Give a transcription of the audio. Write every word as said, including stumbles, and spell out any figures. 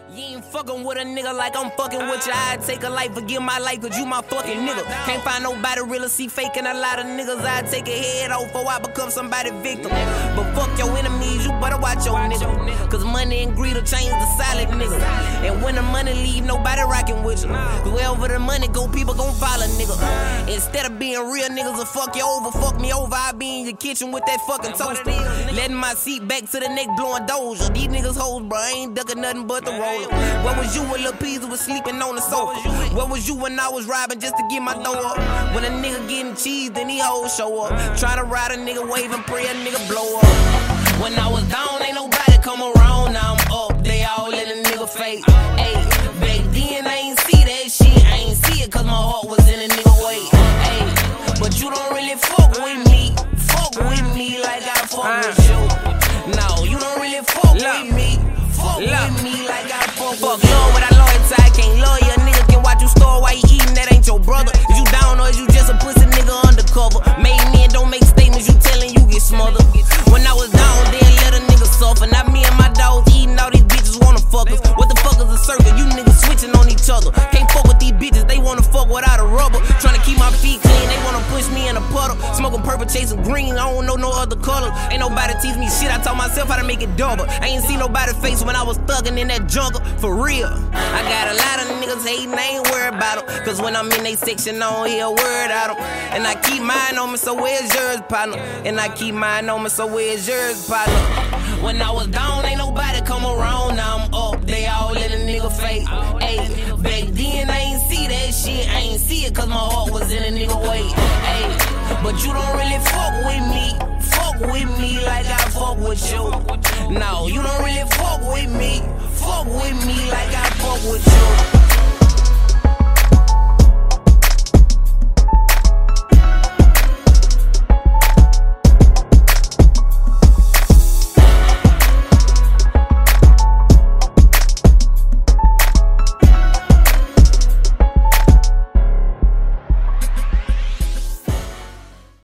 You ain't fucking with a nigga like I'm fucking with you. I'd take a life, forgive my life, cause you my fucking nigga. Can't find nobody really see faking a lot of niggas. I'd take a head off before I become somebody's victim. But fuck your enemies, you better watch your nigga. Cause money and greed will change the solid nigga. And when the money leave, nobody rocking with you. Cause wherever the money go, people gon' follow nigga. Instead of being real niggas will fuck you over, fuck me over, I be in your kitchen with that fucking toaster. Letting my seat back to the neck, blowing doja. These niggas hoes, bro, I ain't ducking nothing but the roller. Where was you when Lil Peasy was sleeping on the sofa? Where was you when I was robbing just to get my dough up? When a nigga getting cheese, then he hoes show up. Tryna ride a nigga wave and pray a nigga blow up. When I was down, ain't nobody come around. Now I'm up, they all in a nigga face. Ayy, back then I ain't see that shit. I ain't see it cause my heart was in a nigga way. Ayy, but you don't really fuck with me. Fuck with me like I fuck with you. No, you don't really fuck with me. Fuck with me like I fuck Fuck love without loyalty, I can't love you. A nigga can watch you store while you eating, that ain't your brother. Is you down or is you just a pussy nigga undercover? Made men don't make statements, you telling you get smothered. When I was down, then let a nigga suffer. Not me and my dogs eating, all these bitches wanna fuck us. What the fuck is a circle? You niggas switching on each other. Can't fuck with these bitches, they wanna fuck without a rubber. Tryna keep my feet clean, they wanna push me in a puddle. Smoking purple, chasing green, I don't know no other color. Ain't nobody teach me shit, I taught myself how to make it double. I ain't see nobody's face when I was thugging in that jungle, for real. I got a lot of niggas hating, I ain't worried about them. Cause when I'm in they section, I don't hear a word out them. And I keep mine on me, so where's yours, partner? And I keep mine on me, so where's yours, partner? When I was down, ain't nobody come around. Now I'm up, they all in a nigga face. Ayy, back then I ain't see that shit. I ain't see it cause my heart was in a nigga way. Ayy, but you don't really fuck with me. Fuck with me like I fuck with you. No, you don't really fuck with me. Fuck with